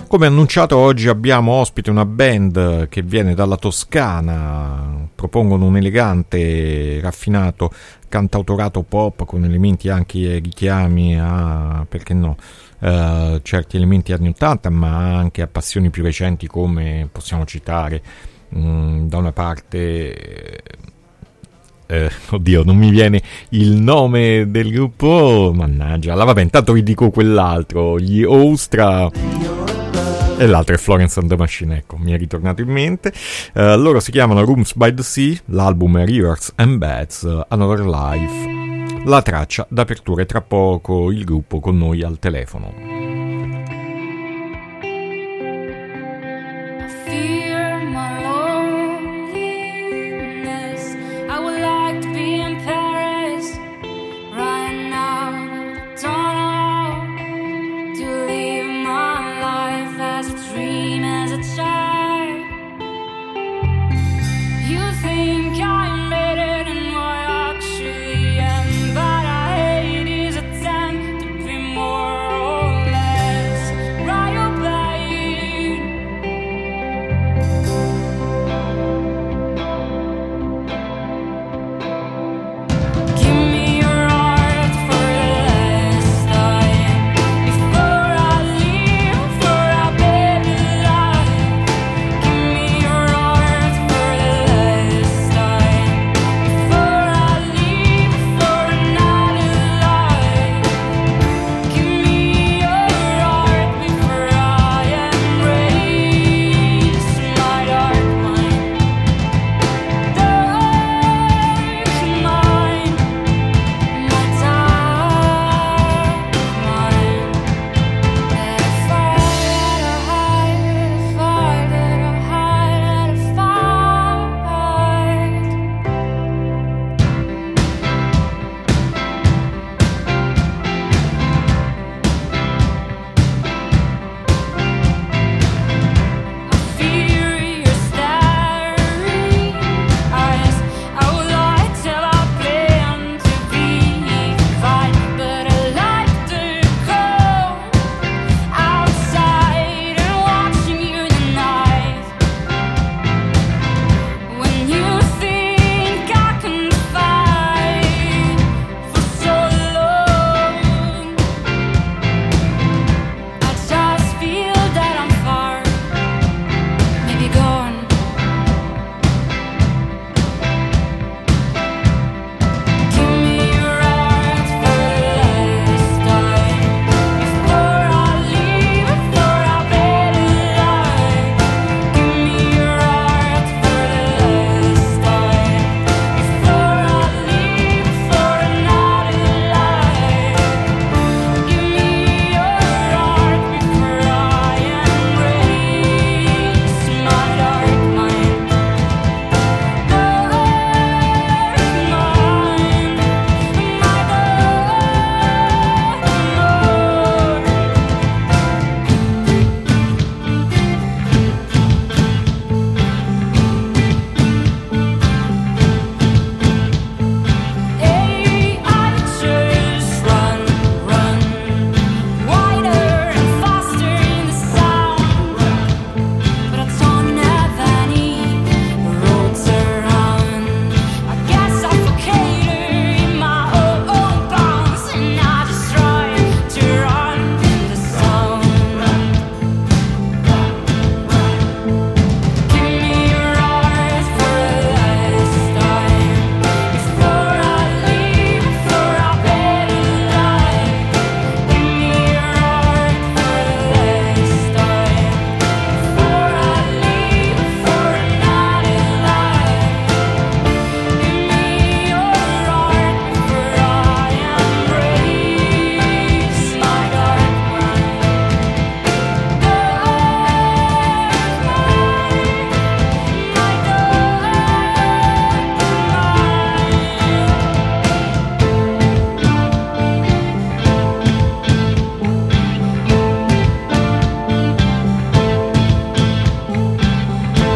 Come annunciato, oggi abbiamo ospite una band che viene dalla Toscana, propongono un elegante, raffinato cantautorato pop con elementi anche richiami a, perché no, certi elementi anni 80, ma anche a passioni più recenti, come possiamo citare da una parte oddio, non mi viene il nome del gruppo, mannaggia, vabbè, intanto vi dico quell'altro, gli Ostra, e l'altro è Florence and the Machine, ecco, mi è ritornato in mente. Loro si chiamano Rooms by the Sea, l'album è Rivers and Beds, Another Life, la traccia d'apertura, e tra poco il gruppo con noi al telefono.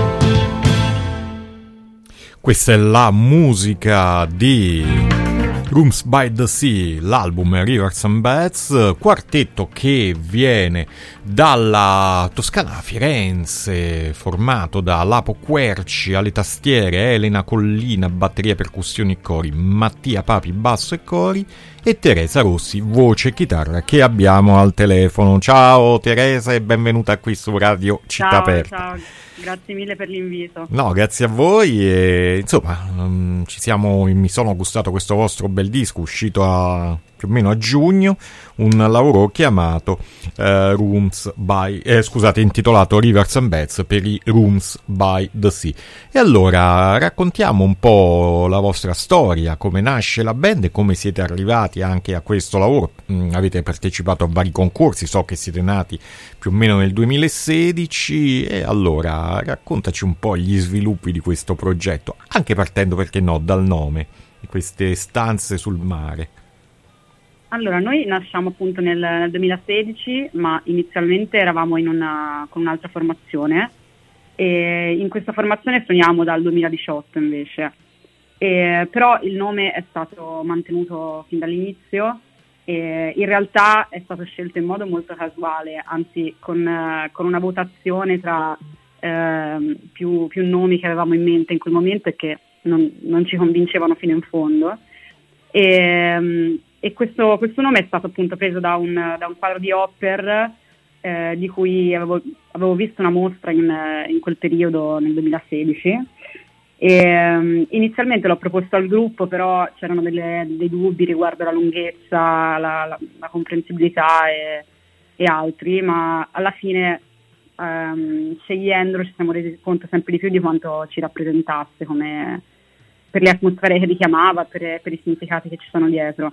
Questa è la musica di Rooms by the Sea, l'album Rivers and Beds, quartetto che viene dalla Toscana a Firenze, formato da Lapo Querci alle tastiere, Elena Collina batteria, percussioni e cori, Mattia Papi basso e cori e Teresa Rossi voce e chitarra, che abbiamo al telefono. Ciao Teresa e benvenuta qui su Radio Città Aperta. Ciao. Grazie mille per l'invito. No, grazie a voi e insomma mi sono gustato questo vostro bel disco uscito più o meno a giugno, un lavoro chiamato intitolato Rivers and Beds per i Rooms by the Sea. E allora raccontiamo un po' la vostra storia, come nasce la band e come siete arrivati anche a questo lavoro. Avete partecipato a vari concorsi, so che siete nati più o meno nel 2016 e allora raccontaci un po' gli sviluppi di questo progetto, anche partendo, perché no, dal nome, di queste stanze sul mare. Allora, noi nasciamo appunto nel 2016, ma inizialmente eravamo con un'altra formazione e in questa formazione suoniamo dal 2018 invece. Però il nome è stato mantenuto fin dall'inizio e in realtà è stato scelto in modo molto casuale, anzi con una votazione tra più nomi che avevamo in mente in quel momento e che non ci convincevano fino in fondo. E questo nome è stato appunto preso da un quadro di Hopper di cui avevo visto una mostra in quel periodo nel 2016 e inizialmente l'ho proposto al gruppo, però c'erano dei dubbi riguardo la lunghezza, la comprensibilità e altri, ma alla fine scegliendolo ci siamo resi conto sempre di più di quanto ci rappresentasse, come per le atmosfere che richiamava, per i significati che ci sono dietro.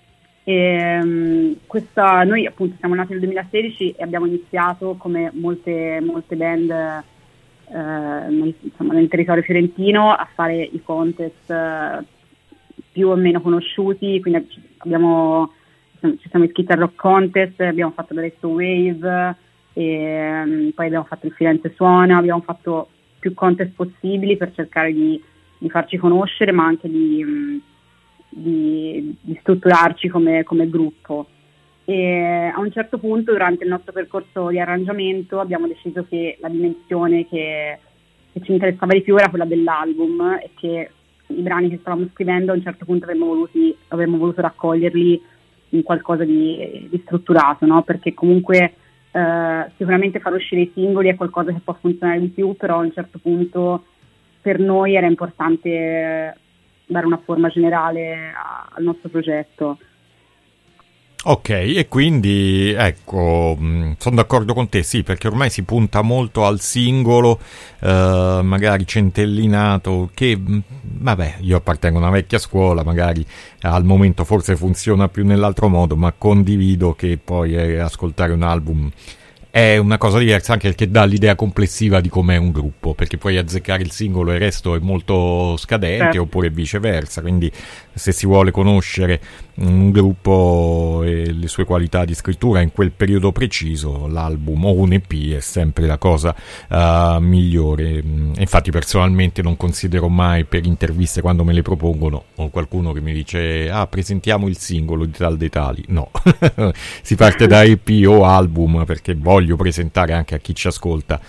Noi appunto siamo nati nel 2016 e abbiamo iniziato come molte band nel territorio fiorentino a fare i contest più o meno conosciuti, quindi ci siamo iscritti al Rock Contest, abbiamo fatto l'Electro Wave e poi abbiamo fatto il Firenze Suona, abbiamo fatto più contest possibili per cercare di farci conoscere, ma anche di strutturarci come gruppo. E a un certo punto durante il nostro percorso di arrangiamento abbiamo deciso che la dimensione che ci interessava di più era quella dell'album e che i brani che stavamo scrivendo a un certo punto avremmo voluto raccoglierli in qualcosa di strutturato, no? Perché comunque sicuramente far uscire i singoli è qualcosa che può funzionare di più, però a un certo punto per noi era importante dare una forma generale al nostro progetto. Ok, e quindi ecco, sono d'accordo con te, sì, perché ormai si punta molto al singolo, magari centellinato, che vabbè, io appartengo a una vecchia scuola, magari al momento forse funziona più nell'altro modo, ma condivido che poi ascoltare un album è una cosa diversa, anche perché dà l'idea complessiva di com'è un gruppo, perché poi azzeccare il singolo e il resto è molto scadente, oppure viceversa. Quindi se si vuole conoscere un gruppo e le sue qualità di scrittura in quel periodo preciso, l'album o un EP è sempre la cosa migliore. Infatti personalmente non considero mai, per interviste quando me le propongono, o qualcuno che mi dice presentiamo il singolo di tal dei tali, no. Si parte da EP o album, perché voglio presentare anche a chi ci ascolta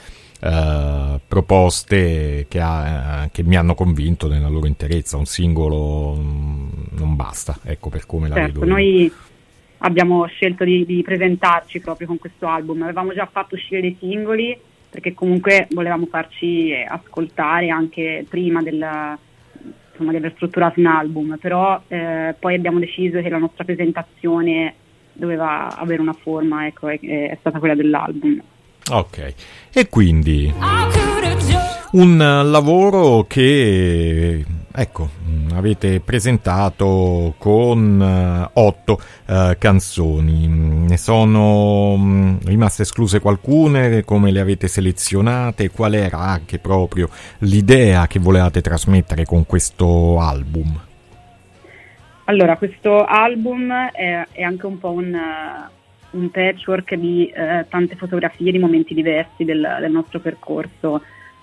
proposte che mi hanno convinto nella loro interezza. Un singolo non basta, ecco, per come la vedo. Noi abbiamo scelto di presentarci proprio con questo album. Avevamo già fatto uscire dei singoli perché comunque volevamo farci ascoltare anche prima di aver strutturato un album, però poi abbiamo deciso che la nostra presentazione doveva avere una forma, ecco, è stata quella dell'album. Ok, e quindi un lavoro che, ecco, avete presentato con 8 canzoni. Ne sono rimaste escluse qualcune? Come le avete selezionate? Qual era anche proprio l'idea che volevate trasmettere con questo album? Allora, questo album è anche un po' un patchwork di tante fotografie di momenti diversi del nostro percorso.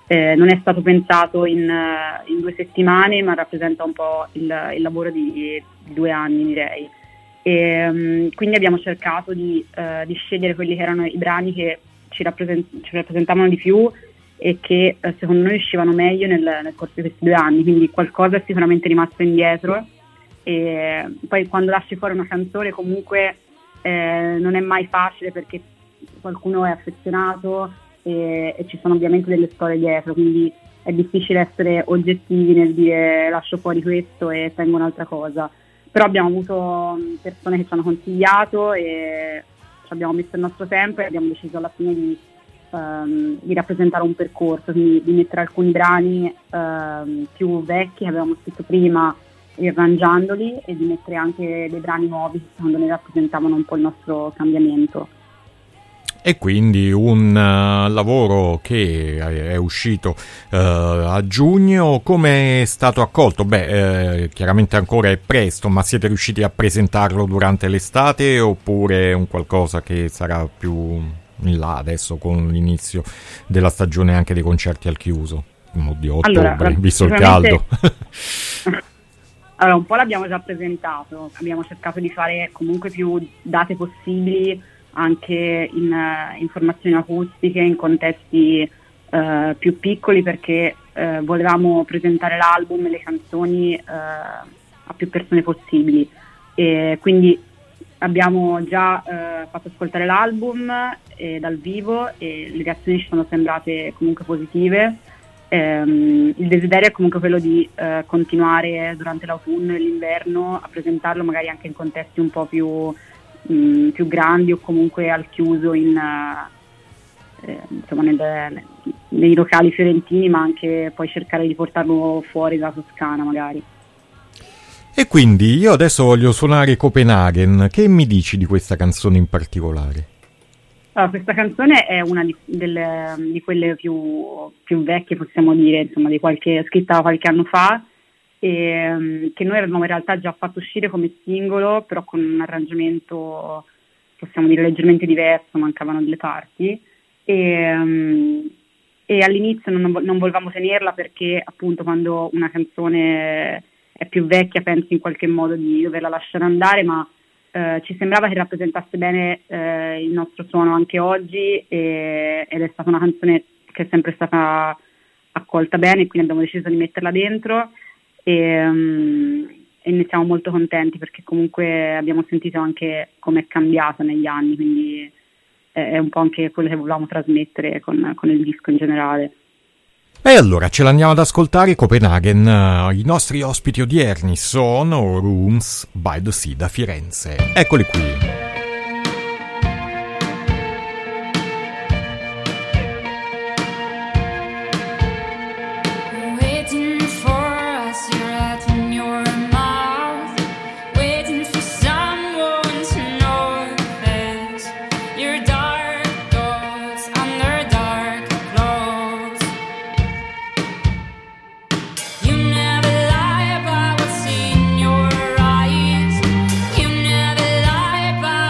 Non è stato pensato in 2 settimane, ma rappresenta un po' il lavoro di 2 anni, direi. Quindi abbiamo cercato di scegliere quelli che erano i brani che ci rappresentavano di più e che secondo noi uscivano meglio nel corso di questi 2 anni, quindi qualcosa è sicuramente rimasto indietro. E poi quando lasci fuori una canzone comunque non è mai facile, perché qualcuno è affezionato e ci sono ovviamente delle storie dietro, quindi è difficile essere oggettivi nel dire lascio fuori questo e tengo un'altra cosa. Però abbiamo avuto persone che ci hanno consigliato e ci abbiamo messo il nostro tempo e abbiamo deciso alla fine di rappresentare un percorso, quindi di mettere alcuni brani più vecchi che avevamo scritto prima, riarrangiandoli, e di mettere anche dei brani nuovi che secondo noi rappresentavano un po' il nostro cambiamento. E quindi un lavoro che è uscito a giugno. Come è stato accolto? Chiaramente ancora è presto, ma siete riusciti a presentarlo durante l'estate oppure è un qualcosa che sarà più in là adesso con l'inizio della stagione anche dei concerti al chiuso? Di ottobre, visto il caldo. Allora, un po' l'abbiamo già presentato, abbiamo cercato di fare comunque più date possibili, anche in formazioni acustiche, in contesti più piccoli, perché volevamo presentare l'album e le canzoni a più persone possibili. E quindi abbiamo già fatto ascoltare l'album dal vivo e le reazioni ci sono sembrate comunque positive. Il desiderio è comunque quello di continuare durante l'autunno e l'inverno a presentarlo magari anche in contesti un po' più grandi, o comunque al chiuso insomma nei locali fiorentini, ma anche poi cercare di portarlo fuori dalla Toscana magari. E quindi io adesso voglio suonare Copenaghen. Che mi dici di questa canzone in particolare? Allora, questa canzone è una di quelle più vecchie, possiamo dire, insomma, scritta qualche anno fa, e che noi avevamo in realtà già fatto uscire come singolo, però con un arrangiamento, possiamo dire, leggermente diverso, mancavano delle parti, e all'inizio non volevamo tenerla perché appunto quando una canzone è più vecchia pensi in qualche modo di doverla lasciare andare, ma ci sembrava che rappresentasse bene il nostro suono anche oggi, ed è stata una canzone che è sempre stata accolta bene, quindi abbiamo deciso di metterla dentro. E ne siamo molto contenti, perché comunque abbiamo sentito anche come è cambiata negli anni, quindi è un po' anche quello che volevamo trasmettere con il disco in generale. E allora ce l'andiamo ad ascoltare, Copenaghen. I nostri ospiti odierni sono Rooms by the Sea da Firenze. Eccoli qui. Never lie about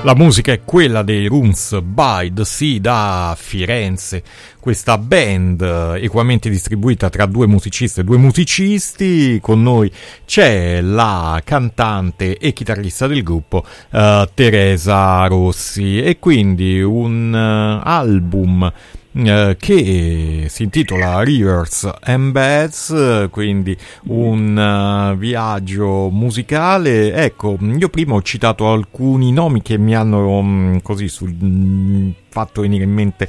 La musica è quella dei Rooms by the Sea da Firenze, questa band equamente distribuita tra due musiciste e due musicisti. Con noi c'è la cantante e chitarrista del gruppo Teresa Rossi, e quindi un album che si intitola Rivers and Beds, quindi un viaggio musicale. Ecco, io prima ho citato alcuni nomi che mi hanno così fatto venire in mente,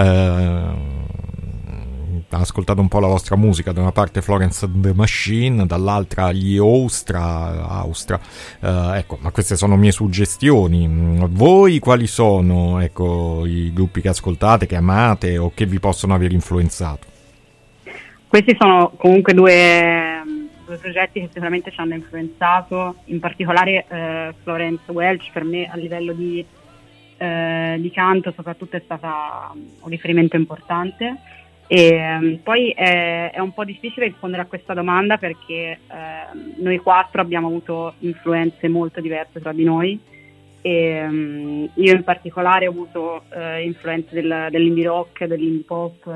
ho ascoltato un po' la vostra musica, da una parte Florence and the Machine, dall'altra gli Austra, ecco, ma queste sono mie suggestioni. Voi quali sono, ecco, i gruppi che ascoltate, che amate o che vi possono aver influenzato? Questi sono comunque due progetti che sicuramente ci hanno influenzato, in particolare Florence Welch per me a livello di canto soprattutto è stata un riferimento importante. E poi è un po' difficile rispondere a questa domanda perché noi quattro abbiamo avuto influenze molto diverse tra di noi, e io in particolare ho avuto influenze dell'indie rock, dell'indie pop,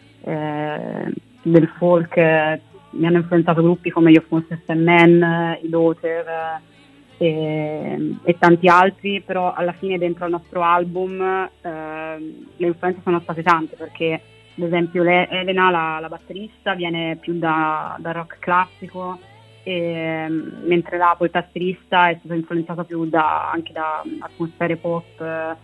del folk. Mi hanno influenzato gruppi come Youth Monsters and Men, i Daughter e tanti altri, però alla fine dentro al nostro album le influenze sono state tante, perché ad esempio Elena, la batterista, viene più da rock classico, mentre poi il tastierista è stato influenzato più anche da atmosfere pop,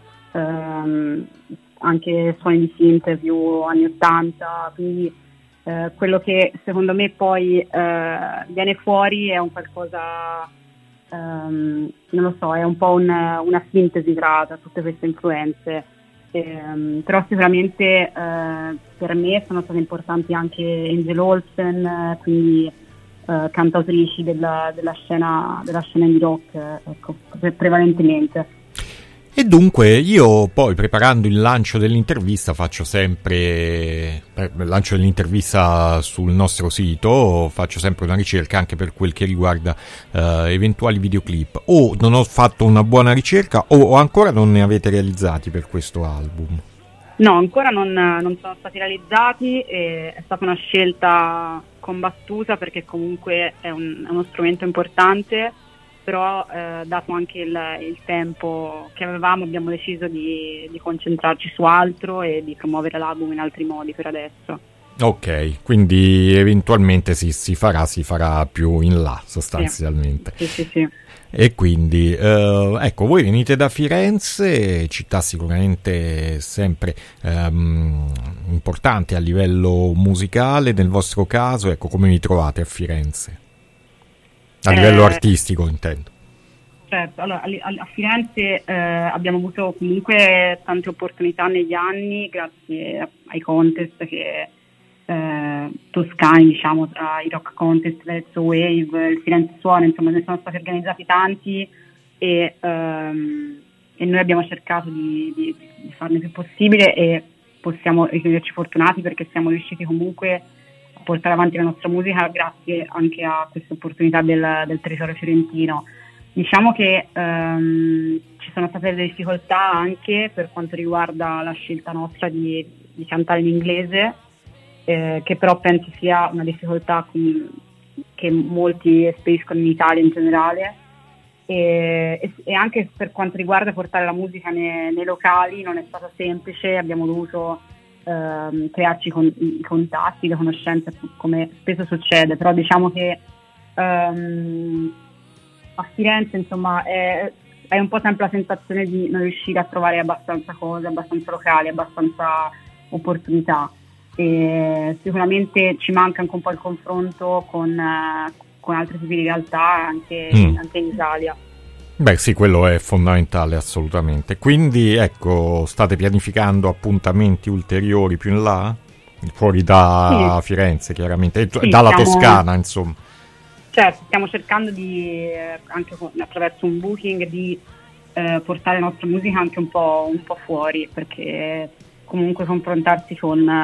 anche suoni di synth più anni 80, quindi quello che secondo me poi viene fuori è un qualcosa, non lo so, è un po' una sintesi tra tutte queste influenze. Però sicuramente per me sono state importanti anche Angel Olsen, quindi cantautrici della scena indie rock, ecco, prevalentemente. E dunque io poi, preparando il lancio dell'intervista, faccio sempre il lancio dell'intervista sul nostro sito, faccio sempre una ricerca anche per quel che riguarda eventuali videoclip. O non ho fatto una buona ricerca o ancora non ne avete realizzati per questo album? No, ancora non sono stati realizzati, e è stata una scelta combattuta perché comunque è uno strumento importante, però dato anche il tempo che avevamo, abbiamo deciso di concentrarci su altro e di promuovere l'album in altri modi per adesso. Ok, quindi eventualmente si farà più in là sostanzialmente. Sì. E quindi ecco, voi venite da Firenze, città sicuramente sempre importante a livello musicale. Nel vostro caso, ecco, come vi trovate a Firenze? A livello artistico, intendo. Certo, allora a Firenze abbiamo avuto comunque tante opportunità negli anni grazie ai contest toscani, diciamo, tra i rock contest, Verso Wave, il Firenze Suona, insomma ne sono stati organizzati tanti, e noi abbiamo cercato di farne più possibile, e possiamo ritenerci fortunati perché siamo riusciti comunque portare avanti la nostra musica grazie anche a questa opportunità del territorio fiorentino. Diciamo che ci sono state delle difficoltà anche per quanto riguarda la scelta nostra di cantare in inglese, che però penso sia una difficoltà che molti esperiscono in Italia in generale, e anche per quanto riguarda portare la musica nei locali non è stato semplice. Abbiamo dovuto crearci i contatti, le conoscenze, come spesso succede, però diciamo che a Firenze, insomma, è un po' sempre la sensazione di non riuscire a trovare abbastanza cose, abbastanza locali, abbastanza opportunità, e sicuramente ci manca anche un po' il confronto con altri tipi di realtà anche in Italia. Beh sì, quello è fondamentale, assolutamente. Quindi ecco, state pianificando appuntamenti ulteriori più in là? Fuori da Firenze, chiaramente, e dalla Toscana, insomma. Certo, stiamo cercando di, anche attraverso un booking, di portare la nostra musica anche un po' fuori, perché comunque confrontarsi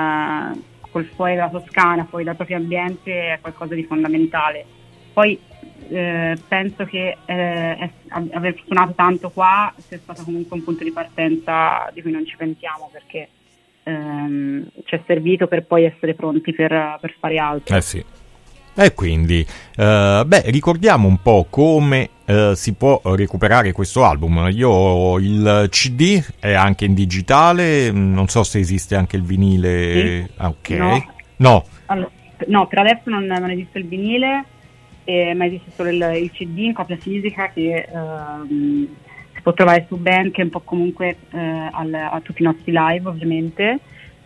col fuori della Toscana, fuori dal proprio ambiente, è qualcosa di fondamentale. Poi penso che aver suonato tanto qua sia stato comunque un punto di partenza di cui non ci pentiamo, perché ci è servito per poi essere pronti per fare altro. Sì. E quindi, ricordiamo un po' come si può recuperare questo album. Io ho il CD, è anche in digitale, non so se esiste anche il vinile. Sì. Ok. No. Allora, no, per adesso non esiste il vinile, ma esiste solo il CD in copia fisica che si può trovare su Bandcamp o comunque a tutti i nostri live, ovviamente.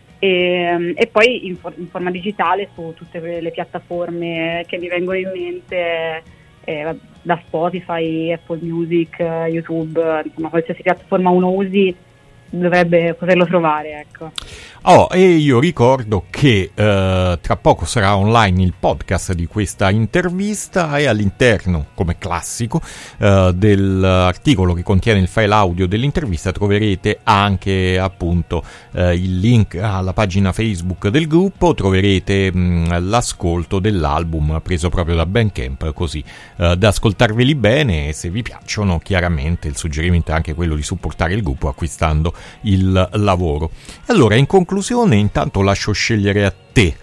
E poi in forma digitale su tutte le piattaforme che mi vengono in mente, da Spotify, Apple Music, YouTube, insomma qualsiasi piattaforma uno usi dovrebbe poterlo trovare, ecco. E io ricordo che tra poco sarà online il podcast di questa intervista, e all'interno, come classico, dell'articolo che contiene il file audio dell'intervista troverete anche appunto il link alla pagina Facebook del gruppo, troverete l'ascolto dell'album preso proprio da Bandcamp, così da ascoltarveli bene, e se vi piacciono chiaramente il suggerimento è anche quello di supportare il gruppo acquistando il lavoro. Allora, in conclusione, intanto lascio scegliere a te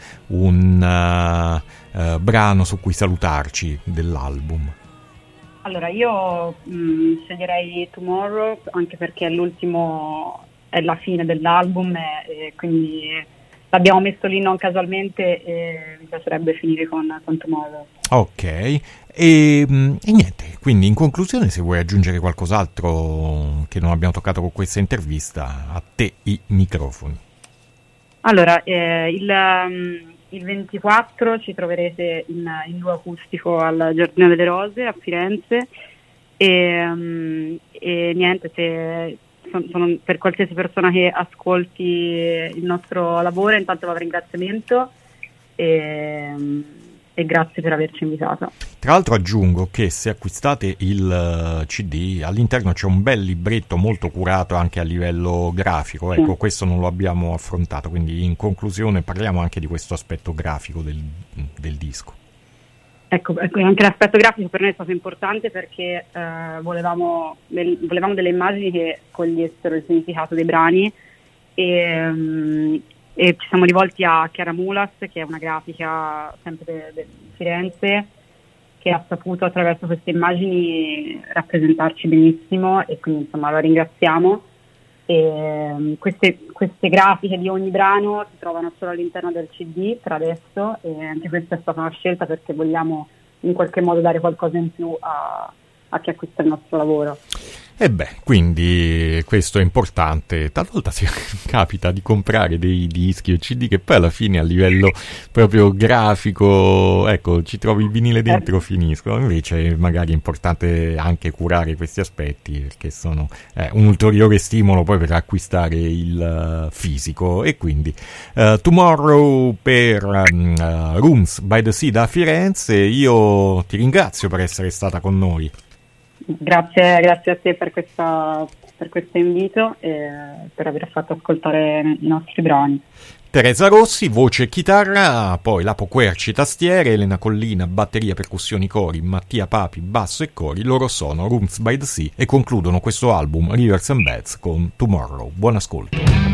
un brano su cui salutarci dell'album. Allora, io sceglierei Tomorrow, anche perché è la fine dell'album, e quindi l'abbiamo messo lì non casualmente, e mi piacerebbe finire con Tomorrow. Ok, e niente, quindi in conclusione, se vuoi aggiungere qualcos'altro che non abbiamo toccato con questa intervista, a te i microfoni. Allora, il 24 ci troverete in duo acustico al Giardino delle Rose a Firenze, e niente, sono per qualsiasi persona che ascolti il nostro lavoro, intanto va un ringraziamento e grazie per averci invitato. Tra l'altro aggiungo che se acquistate il CD, all'interno c'è un bel libretto molto curato anche a livello grafico, ecco, questo non lo abbiamo affrontato, quindi in conclusione parliamo anche di questo aspetto grafico del disco. Ecco, anche l'aspetto grafico per noi è stato importante, perché volevamo delle immagini che cogliessero il significato dei brani, e ci siamo rivolti a Chiara Mulas, che è una grafica sempre di Firenze, che ha saputo attraverso queste immagini rappresentarci benissimo, e quindi insomma la ringraziamo. E queste grafiche di ogni brano si trovano solo all'interno del CD per adesso, e anche questa è stata una scelta perché vogliamo in qualche modo dare qualcosa in più a chi acquista il nostro lavoro. Quindi questo è importante. Talvolta si capita di comprare dei dischi o CD che poi alla fine a livello proprio grafico, ecco, ci trovi il vinile dentro, finiscono. Invece magari è importante anche curare questi aspetti, perché sono un ulteriore stimolo poi per acquistare il fisico. E quindi Tomorrow per Rooms by the Sea da Firenze. Io ti ringrazio per essere stata con noi. Grazie a te per questo invito e per aver fatto ascoltare i nostri brani. Teresa Rossi, voce e chitarra, poi Lapo Querci, tastiere, Elena Collina, batteria, percussioni, cori, Mattia Papi, basso e cori. Loro sono Rooms by the Sea e concludono questo album Rivers and Beds con Tomorrow. Buon ascolto.